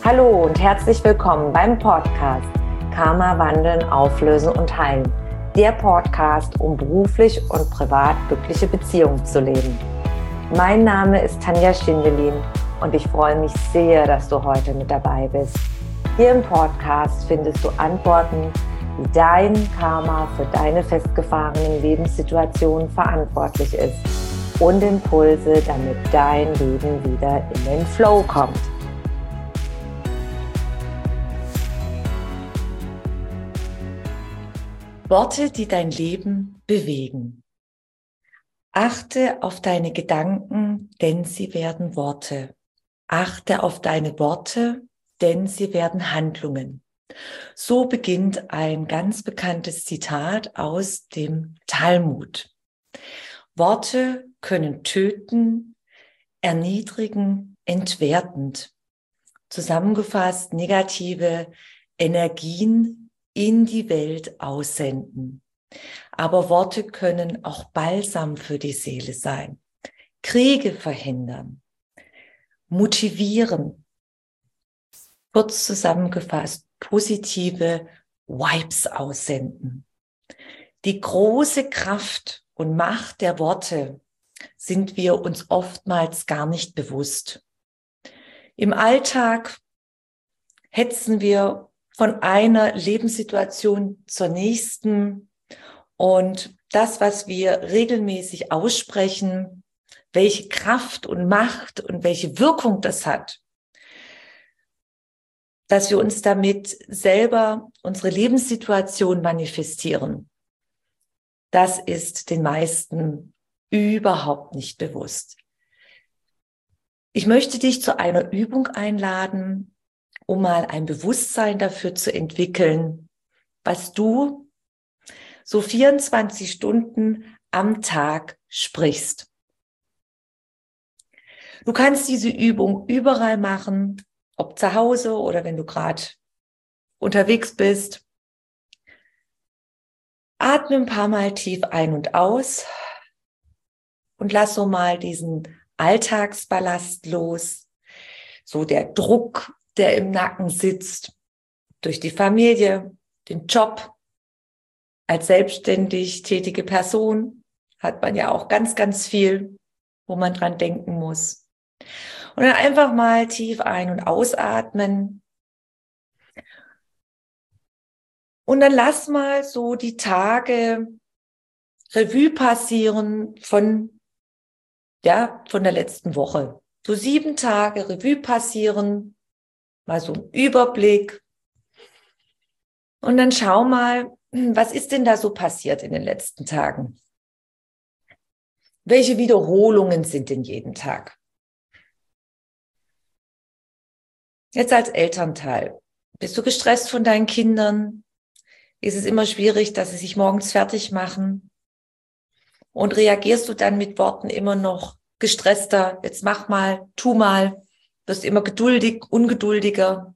Hallo und herzlich willkommen beim Podcast Karma wandeln, auflösen und heilen. Der Podcast, um beruflich und privat glückliche Beziehungen zu leben. Mein Name ist Tanja Schindelin und ich freue mich sehr, dass du heute mit dabei bist. Hier im Podcast findest du Antworten, wie dein Karma für deine festgefahrenen Lebenssituationen verantwortlich ist und Impulse, damit dein Leben wieder in den Flow kommt. Worte, die dein Leben bewegen. Achte auf deine Gedanken, denn sie werden Worte. Achte auf deine Worte, denn sie werden Handlungen. So beginnt ein ganz bekanntes Zitat aus dem Talmud. Worte können töten, erniedrigen, entwertend. Zusammengefasst negative Energien in die Welt aussenden. Aber Worte können auch Balsam für die Seele sein, Kriege verhindern, motivieren. Kurz zusammengefasst, positive Vibes aussenden. Die große Kraft und Macht der Worte sind wir uns oftmals gar nicht bewusst. Im Alltag hetzen wir von einer Lebenssituation zur nächsten und das, was wir regelmäßig aussprechen, welche Kraft und Macht und welche Wirkung das hat, dass wir uns damit selber unsere Lebenssituation manifestieren, das ist den meisten überhaupt nicht bewusst. Ich möchte dich zu einer Übung einladen, um mal ein Bewusstsein dafür zu entwickeln, was du so 24 Stunden am Tag sprichst. Du kannst diese Übung überall machen, ob zu Hause oder wenn du gerade unterwegs bist. Atme ein paar Mal tief ein und aus und lass so mal diesen Alltagsballast los, so der Druck, der im Nacken sitzt, durch die Familie, den Job. Als selbstständig tätige Person hat man ja auch ganz, ganz viel, wo man dran denken muss. Und dann einfach mal tief ein- und ausatmen. Und dann lass mal so die Tage Revue passieren von der letzten Woche. So 7 Tage Revue passieren, mal so ein Überblick. Und dann schau mal, was ist denn da so passiert in den letzten Tagen? Welche Wiederholungen sind denn jeden Tag? Jetzt als Elternteil, bist du gestresst von deinen Kindern? Ist es immer schwierig, dass sie sich morgens fertig machen? Und reagierst du dann mit Worten immer noch gestresster? Jetzt mach mal, tu mal, wirst immer ungeduldiger.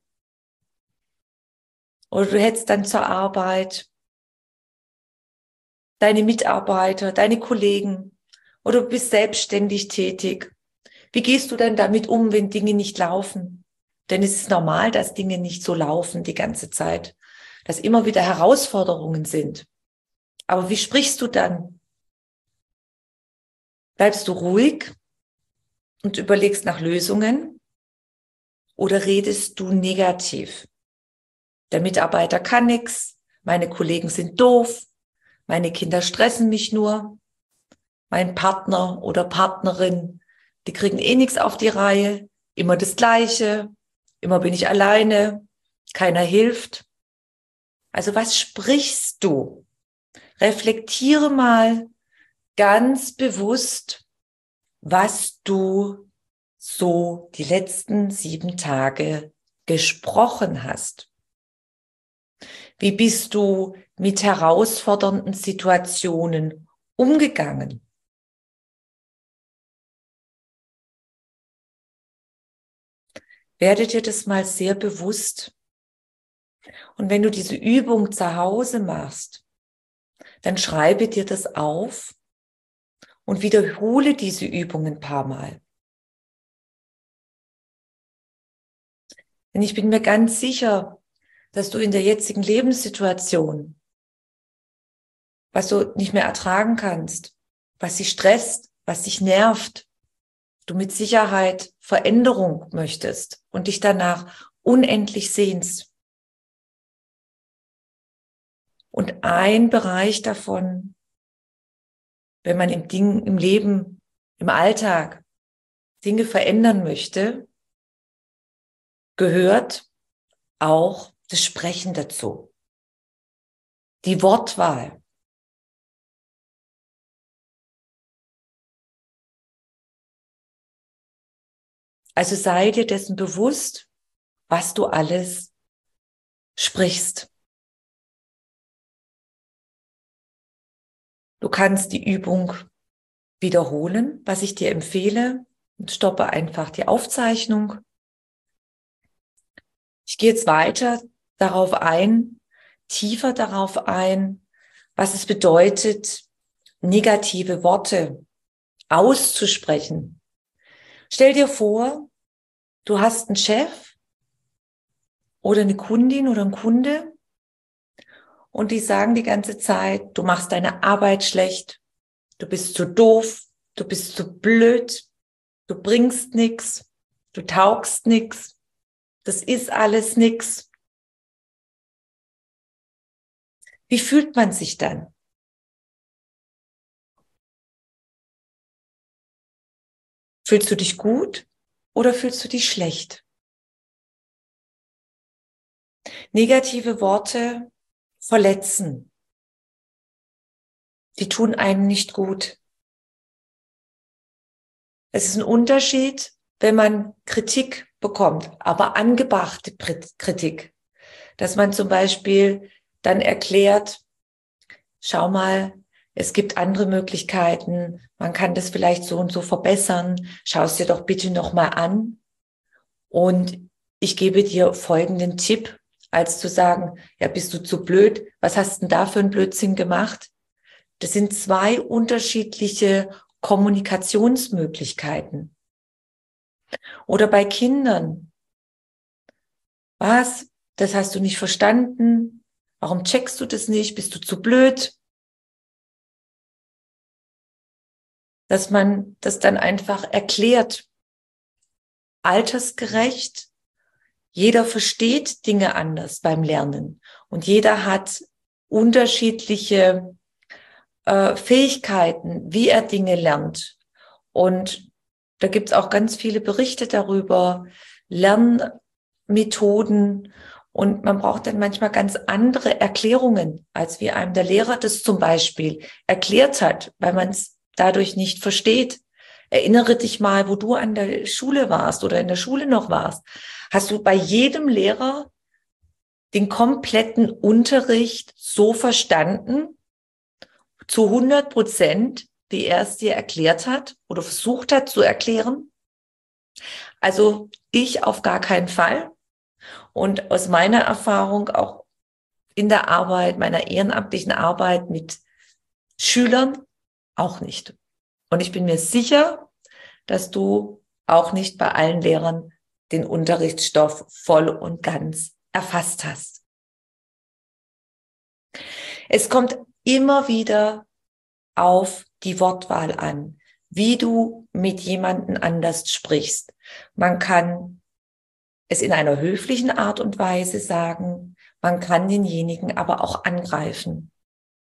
Oder du hetzt dann zur Arbeit, deine Mitarbeiter, deine Kollegen, oder du bist selbstständig tätig. Wie gehst du dann damit um, wenn Dinge nicht laufen? Denn es ist normal, dass Dinge nicht so laufen die ganze Zeit, dass immer wieder Herausforderungen sind. Aber wie sprichst du dann? Bleibst du ruhig und überlegst nach Lösungen oder redest du negativ? Der Mitarbeiter kann nichts, meine Kollegen sind doof, meine Kinder stressen mich nur, mein Partner oder Partnerin, die kriegen eh nichts auf die Reihe, immer das Gleiche, immer bin ich alleine, keiner hilft. Also was sprichst du? Reflektiere mal ganz bewusst, was du so die letzten 7 Tage gesprochen hast. Wie bist du mit herausfordernden Situationen umgegangen? Werde dir das mal sehr bewusst. Und wenn du diese Übung zu Hause machst, dann schreibe dir das auf und wiederhole diese Übung ein paar Mal. Denn ich bin mir ganz sicher, dass du in der jetzigen Lebenssituation, was du nicht mehr ertragen kannst, was dich stresst, was dich nervt, du mit Sicherheit Veränderung möchtest und dich danach unendlich sehnst. Und ein Bereich davon, wenn man im Leben, im Alltag Dinge verändern möchte, gehört auch das Sprechen dazu. Die Wortwahl. Also sei dir dessen bewusst, was du alles sprichst. Du kannst die Übung wiederholen, was ich dir empfehle, und stoppe einfach die Aufzeichnung. Ich gehe jetzt weiter darauf ein, tiefer darauf ein, was es bedeutet, negative Worte auszusprechen. Stell dir vor, du hast einen Chef oder eine Kundin oder einen Kunde und die sagen die ganze Zeit, du machst deine Arbeit schlecht, du bist zu doof, du bist zu blöd, du bringst nichts, du taugst nichts, das ist alles nix. Wie fühlt man sich dann? Fühlst du dich gut oder fühlst du dich schlecht? Negative Worte verletzen. Die tun einem nicht gut. Es ist ein Unterschied, wenn man Kritik bekommt, aber angebrachte Kritik. Dass man zum Beispiel dann erklärt, schau mal, es gibt andere Möglichkeiten, man kann das vielleicht so und so verbessern, schau es dir doch bitte nochmal an. Und ich gebe dir folgenden Tipp, als zu sagen, ja, bist du zu blöd, was hast du denn da für einen Blödsinn gemacht? Das sind zwei unterschiedliche Kommunikationsmöglichkeiten. Oder bei Kindern. Was? Das hast du nicht verstanden? Warum checkst du das nicht? Bist du zu blöd? Dass man das dann einfach erklärt, altersgerecht. Jeder versteht Dinge anders beim Lernen und jeder hat unterschiedliche Fähigkeiten, wie er Dinge lernt. Und da gibt es auch ganz viele Berichte darüber, Lernmethoden, und man braucht dann manchmal ganz andere Erklärungen, als wie einem der Lehrer das zum Beispiel erklärt hat, weil man es dadurch nicht versteht. Erinnere dich mal, wo du an der Schule warst oder in der Schule noch warst. Hast du bei jedem Lehrer den kompletten Unterricht so verstanden, zu 100%, wie er es dir erklärt hat oder versucht hat zu erklären? Also ich auf gar keinen Fall. Und aus meiner Erfahrung auch in der Arbeit, meiner ehrenamtlichen Arbeit mit Schülern auch nicht. Und ich bin mir sicher, dass du auch nicht bei allen Lehrern den Unterrichtsstoff voll und ganz erfasst hast. Es kommt immer wieder auf die Wortwahl an, wie du mit jemandem anders sprichst. Man kann es in einer höflichen Art und Weise sagen, man kann denjenigen aber auch angreifen.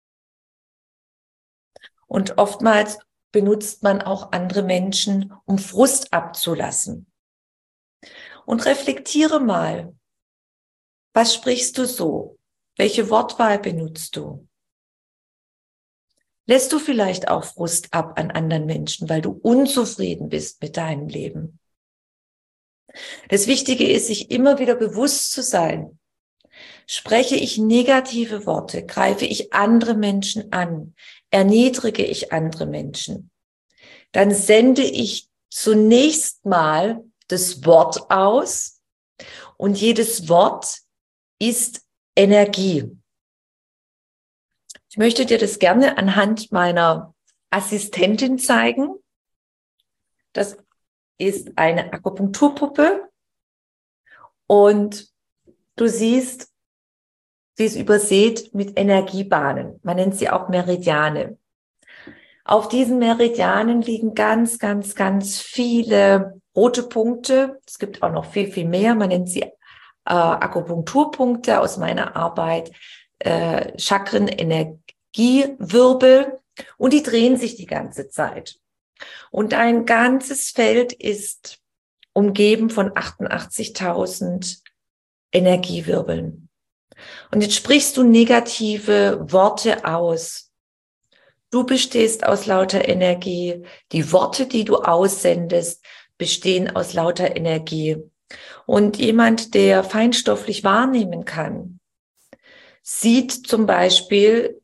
Und oftmals benutzt man auch andere Menschen, um Frust abzulassen. Und reflektiere mal, was sprichst du so? Welche Wortwahl benutzt du? Lässt du vielleicht auch Frust ab an anderen Menschen, weil du unzufrieden bist mit deinem Leben? Das Wichtige ist, sich immer wieder bewusst zu sein. Spreche ich negative Worte, greife ich andere Menschen an, erniedrige ich andere Menschen, dann sende ich zunächst mal das Wort aus und jedes Wort ist Energie. Ich möchte dir das gerne anhand meiner Assistentin zeigen. Das ist eine Akupunkturpuppe Und du siehst, sie ist übersät mit Energiebahnen. Man nennt sie auch Meridiane. Auf diesen Meridianen liegen ganz, ganz, ganz viele rote Punkte. Es gibt auch noch viel, viel mehr. Man nennt sie Akupunkturpunkte aus meiner Arbeit, Chakren, Energiewirbel. Und die drehen sich die ganze Zeit. Und ein ganzes Feld ist umgeben von 88.000 Energiewirbeln. Und jetzt sprichst du negative Worte aus. Du bestehst aus lauter Energie. Die Worte, die du aussendest, bestehen aus lauter Energie. Und jemand, der feinstofflich wahrnehmen kann, sieht zum Beispiel,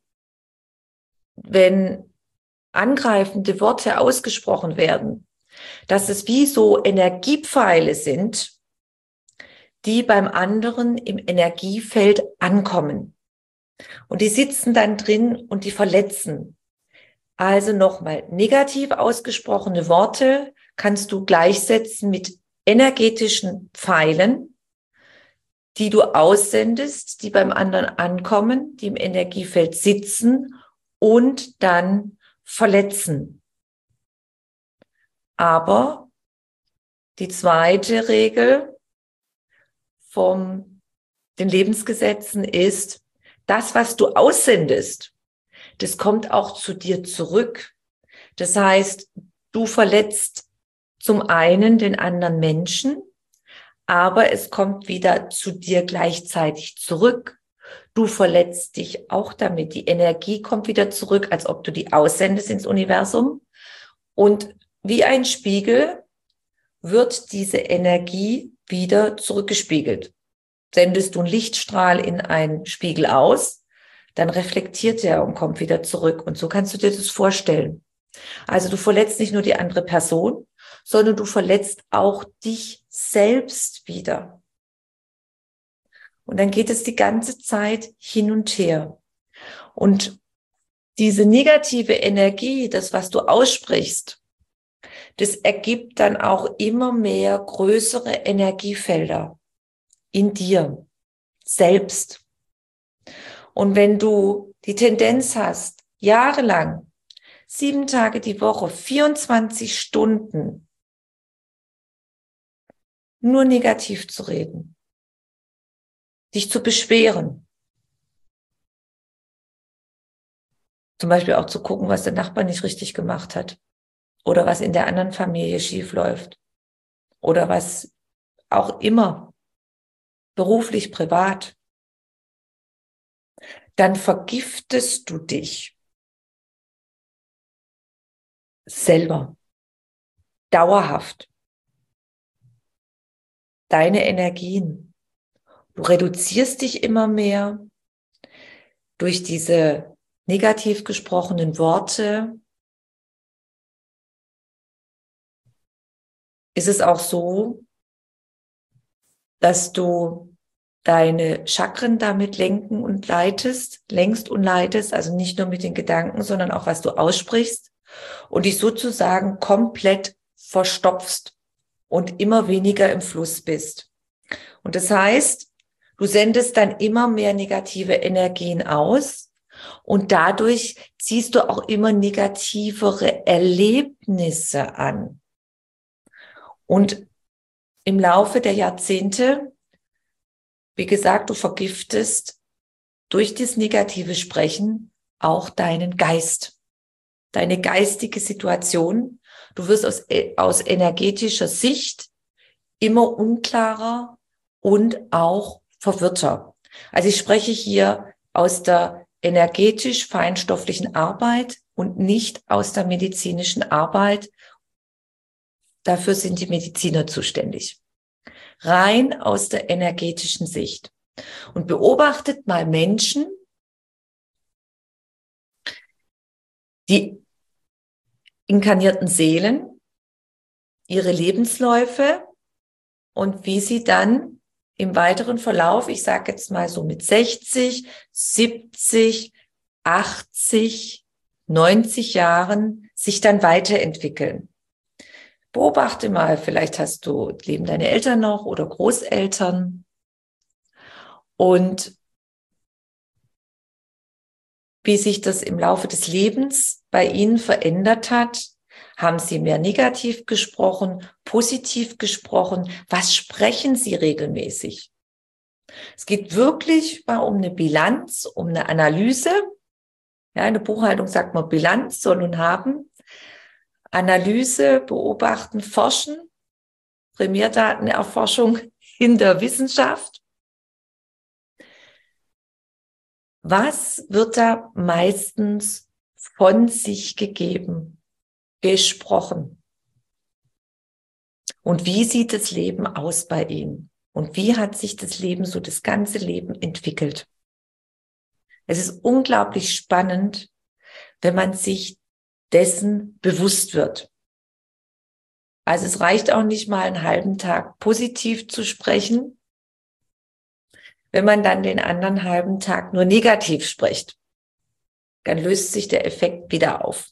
wenn angreifende Worte ausgesprochen werden, dass es wie so Energiepfeile sind, die beim anderen im Energiefeld ankommen. Und die sitzen dann drin und die verletzen. Also nochmal, negativ ausgesprochene Worte kannst du gleichsetzen mit energetischen Pfeilen, die du aussendest, die beim anderen ankommen, die im Energiefeld sitzen und dann verletzen. Aber die zweite Regel von den Lebensgesetzen ist, das, was du aussendest, das kommt auch zu dir zurück. Das heißt, du verletzt zum einen den anderen Menschen, aber es kommt wieder zu dir gleichzeitig zurück. Du verletzt dich auch damit. Die Energie kommt wieder zurück, als ob du die aussendest ins Universum. Und wie ein Spiegel wird diese Energie wieder zurückgespiegelt. Sendest du einen Lichtstrahl in einen Spiegel aus, dann reflektiert er und kommt wieder zurück. Und so kannst du dir das vorstellen. Also du verletzt nicht nur die andere Person, sondern du verletzt auch dich selbst wieder. Und dann geht es die ganze Zeit hin und her. Und diese negative Energie, das, was du aussprichst, das ergibt dann auch immer mehr größere Energiefelder in dir selbst. Und wenn du die Tendenz hast, jahrelang, 7 Tage die Woche, 24 Stunden nur negativ zu reden, dich zu beschweren, zum Beispiel auch zu gucken, was der Nachbar nicht richtig gemacht hat oder was in der anderen Familie schief läuft oder was auch immer, beruflich, privat, dann vergiftest du dich selber, dauerhaft, deine Energien. Du reduzierst dich immer mehr durch diese negativ gesprochenen Worte. Ist es auch so, dass du deine Chakren damit lenkst und leitest, also nicht nur mit den Gedanken, sondern auch was du aussprichst und dich sozusagen komplett verstopfst und immer weniger im Fluss bist. Und das heißt, du sendest dann immer mehr negative Energien aus und dadurch ziehst du auch immer negativere Erlebnisse an. Und im Laufe der Jahrzehnte, wie gesagt, du vergiftest durch das negative Sprechen auch deinen Geist, deine geistige Situation. Du wirst aus energetischer Sicht immer unklarer und auch verwirrter. Also ich spreche hier aus der energetisch-feinstofflichen Arbeit und nicht aus der medizinischen Arbeit. Dafür sind die Mediziner zuständig. Rein aus der energetischen Sicht. Und beobachtet mal Menschen, die inkarnierten Seelen, ihre Lebensläufe und wie sie dann im weiteren Verlauf, ich sage jetzt mal so mit 60, 70, 80, 90 Jahren sich dann weiterentwickeln. Beobachte mal, vielleicht leben deine Eltern noch oder Großeltern. Und wie sich das im Laufe des Lebens bei ihnen verändert hat. Haben sie mehr negativ gesprochen, positiv gesprochen? Was sprechen sie regelmäßig? Es geht wirklich mal um eine Bilanz, um eine Analyse. Ja, in der Buchhaltung sagt man Bilanz, soll und haben. Analyse, beobachten, forschen, Primärdatenerforschung in der Wissenschaft. Was wird da meistens von sich gegeben, gesprochen? Und wie sieht das Leben aus bei Ihnen? Und wie hat sich das Leben, so das ganze Leben entwickelt? Es ist unglaublich spannend, wenn man sich dessen bewusst wird. Also es reicht auch nicht mal einen halben Tag positiv zu sprechen, wenn man dann den anderen halben Tag nur negativ spricht. Dann löst sich der Effekt wieder auf.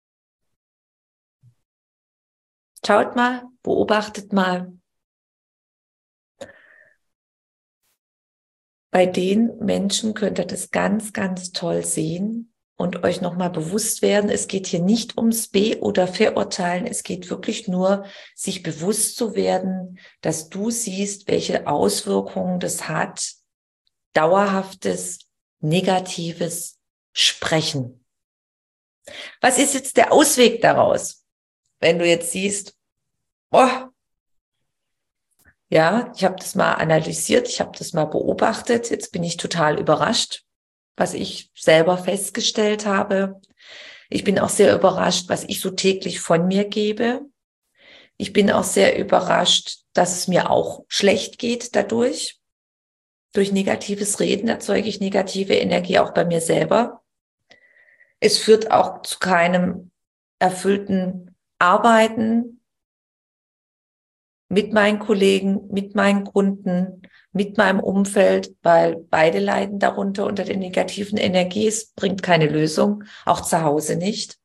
Schaut mal, beobachtet mal. Bei den Menschen könnt ihr das ganz, ganz toll sehen und euch nochmal bewusst werden, es geht hier nicht ums Be- oder Verurteilen, es geht wirklich nur, sich bewusst zu werden, dass du siehst, welche Auswirkungen das hat, dauerhaftes, negatives Sprechen. Was ist jetzt der Ausweg daraus, wenn du jetzt siehst, oh, ja, ich habe das mal analysiert, ich habe das mal beobachtet, jetzt bin ich total überrascht, was ich selber festgestellt habe. Ich bin auch sehr überrascht, was ich so täglich von mir gebe. Ich bin auch sehr überrascht, dass es mir auch schlecht geht dadurch. Durch negatives Reden erzeuge ich negative Energie auch bei mir selber. Es führt auch zu keinem erfüllten Arbeiten mit meinen Kollegen, mit meinen Kunden, mit meinem Umfeld, weil beide leiden darunter unter der negativen Energie. Es bringt keine Lösung, auch zu Hause nicht.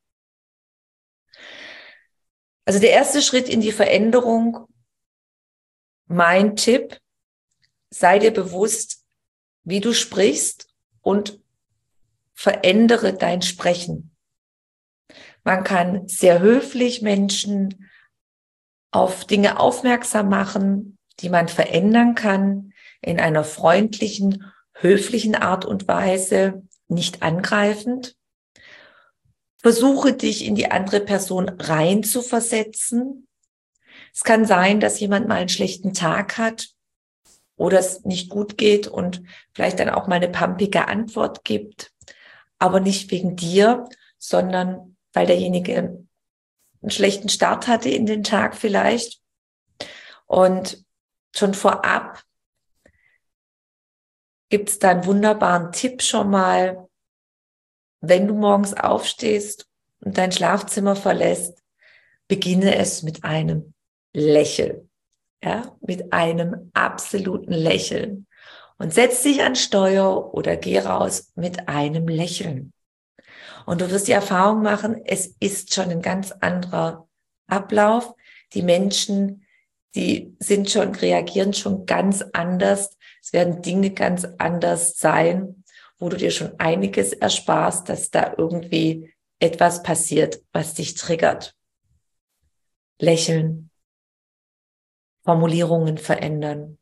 Also der erste Schritt in die Veränderung, mein Tipp, sei dir bewusst, wie du sprichst und verändere dein Sprechen. Man kann sehr höflich Menschen auf Dinge aufmerksam machen, die man verändern kann, in einer freundlichen, höflichen Art und Weise, nicht angreifend. Versuche dich in die andere Person reinzuversetzen. Es kann sein, dass jemand mal einen schlechten Tag hat oder es nicht gut geht und vielleicht dann auch mal eine pampige Antwort gibt, aber nicht wegen dir, sondern weil derjenige einen schlechten Start hatte in den Tag vielleicht. Und schon vorab gibt es da einen wunderbaren Tipp schon mal, wenn du morgens aufstehst und dein Schlafzimmer verlässt, beginne es mit einem Lächeln, ja, mit einem absoluten Lächeln. Und setz dich an Steuer oder geh raus mit einem Lächeln. Und du wirst die Erfahrung machen, es ist schon ein ganz anderer Ablauf. Die Menschen, reagieren schon ganz anders. Es werden Dinge ganz anders sein, wo du dir schon einiges ersparst, dass da irgendwie etwas passiert, was dich triggert. Lächeln, Formulierungen verändern.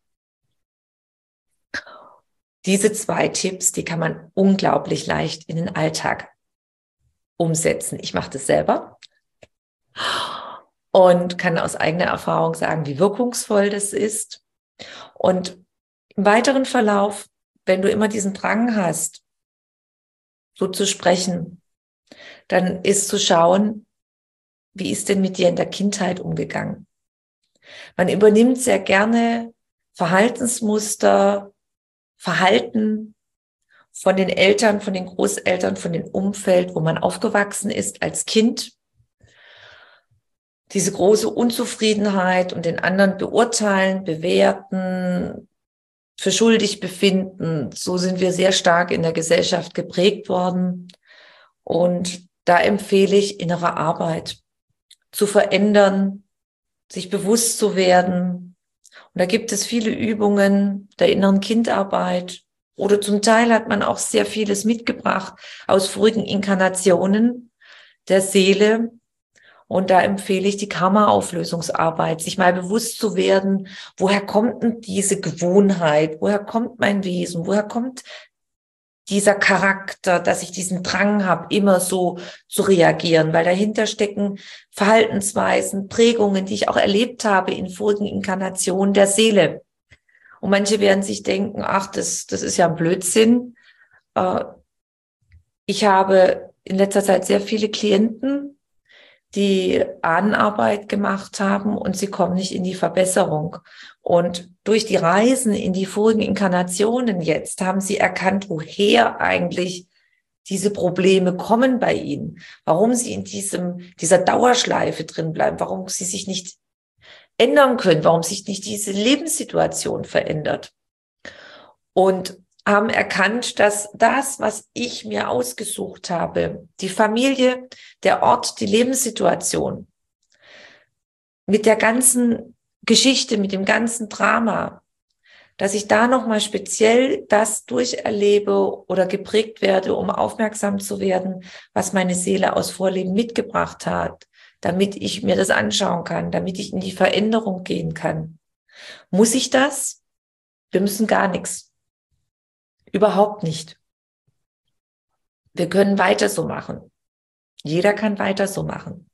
Diese 2 Tipps, die kann man unglaublich leicht in den Alltag umsetzen. Ich mache das selber und kann aus eigener Erfahrung sagen, wie wirkungsvoll das ist. Und im weiteren Verlauf, wenn du immer diesen Drang hast, so zu sprechen, dann ist zu schauen, wie ist denn mit dir in der Kindheit umgegangen? Man übernimmt sehr gerne Verhaltensmuster, Verhalten von den Eltern, von den Großeltern, von dem Umfeld, wo man aufgewachsen ist als Kind. Diese große Unzufriedenheit und den anderen beurteilen, bewerten, für schuldig befinden. So sind wir sehr stark in der Gesellschaft geprägt worden. Und da empfehle ich innere Arbeit zu verändern, sich bewusst zu werden. Und da gibt es viele Übungen der inneren Kindarbeit. Oder zum Teil hat man auch sehr vieles mitgebracht aus vorigen Inkarnationen der Seele. Und da empfehle ich die Karma-Auflösungsarbeit, sich mal bewusst zu werden, woher kommt denn diese Gewohnheit, woher kommt mein Wesen, woher kommt dieser Charakter, dass ich diesen Drang habe, immer so zu reagieren, weil dahinter stecken Verhaltensweisen, Prägungen, die ich auch erlebt habe in vorigen Inkarnationen der Seele. Und manche werden sich denken, ach, das ist ja ein Blödsinn. Ich habe in letzter Zeit sehr viele Klienten, die Ahnenarbeit gemacht haben und sie kommen nicht in die Verbesserung. Und durch die Reisen in die vorigen Inkarnationen jetzt haben sie erkannt, woher eigentlich diese Probleme kommen bei ihnen, warum sie in dieser Dauerschleife drin bleiben, warum sie sich nicht ändern können, warum sich nicht diese Lebenssituation verändert. Und haben erkannt, dass das, was ich mir ausgesucht habe, die Familie, der Ort, die Lebenssituation, mit der ganzen Geschichte, mit dem ganzen Drama, dass ich da nochmal speziell das durcherlebe oder geprägt werde, um aufmerksam zu werden, was meine Seele aus Vorleben mitgebracht hat, damit ich mir das anschauen kann, damit ich in die Veränderung gehen kann. Muss ich das? Wir müssen gar nichts. Überhaupt nicht. Wir können weiter so machen. Jeder kann weiter so machen.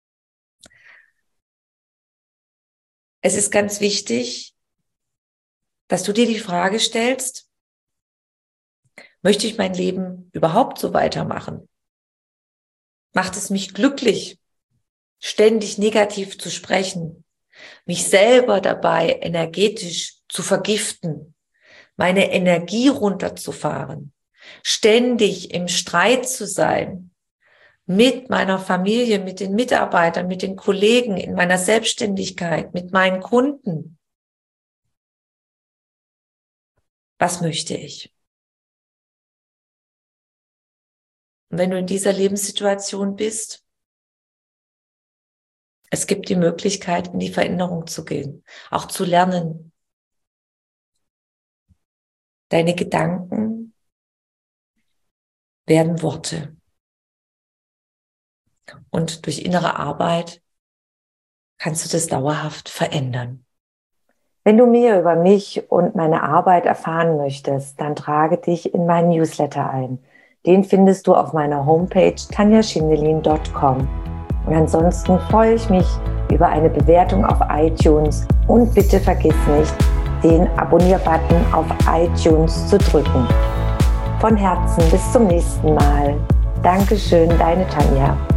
Es ist ganz wichtig, dass du dir die Frage stellst, möchte ich mein Leben überhaupt so weitermachen? Macht es mich glücklich, ständig negativ zu sprechen, mich selber dabei energetisch zu vergiften, meine Energie runterzufahren, ständig im Streit zu sein, mit meiner Familie, mit den Mitarbeitern, mit den Kollegen, in meiner Selbstständigkeit, mit meinen Kunden? Was möchte ich? Und wenn du in dieser Lebenssituation bist, es gibt die Möglichkeit, in die Veränderung zu gehen, auch zu lernen. Deine Gedanken werden Worte. Und durch innere Arbeit kannst du das dauerhaft verändern. Wenn du mehr über mich und meine Arbeit erfahren möchtest, dann trage dich in meinen Newsletter ein. Den findest du auf meiner Homepage tanjaschindelin.com. Und ansonsten freue ich mich über eine Bewertung auf iTunes und bitte vergiss nicht, den Abonnier-Button auf iTunes zu drücken. Von Herzen bis zum nächsten Mal. Dankeschön, deine Tanja.